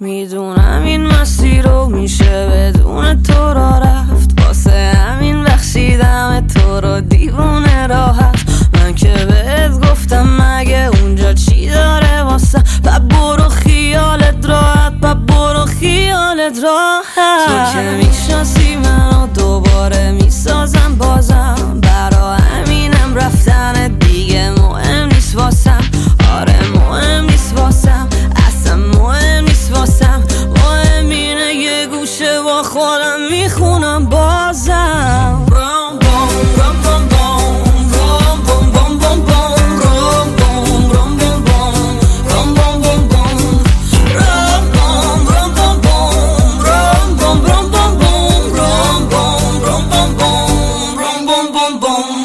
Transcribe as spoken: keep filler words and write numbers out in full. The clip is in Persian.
میدونم این مسیر رو میشه بدون تو را رفت، واسه همین بخشیدم تو رو دیوونه راحت. من که بهت گفتم مگه اونجا چی داره واسه، پا برو خیالت راحت، پا برو خیالت راحت. تو که میشناسی منو دوباره میسازم بازم، برا همینم رفتن دیگه مهم نیست واسم. آره مهم نیست واسم، اصلا مهم نیست واسم. مهم اینه یه گوشه با خودم میخونم بازم. Boom, boom.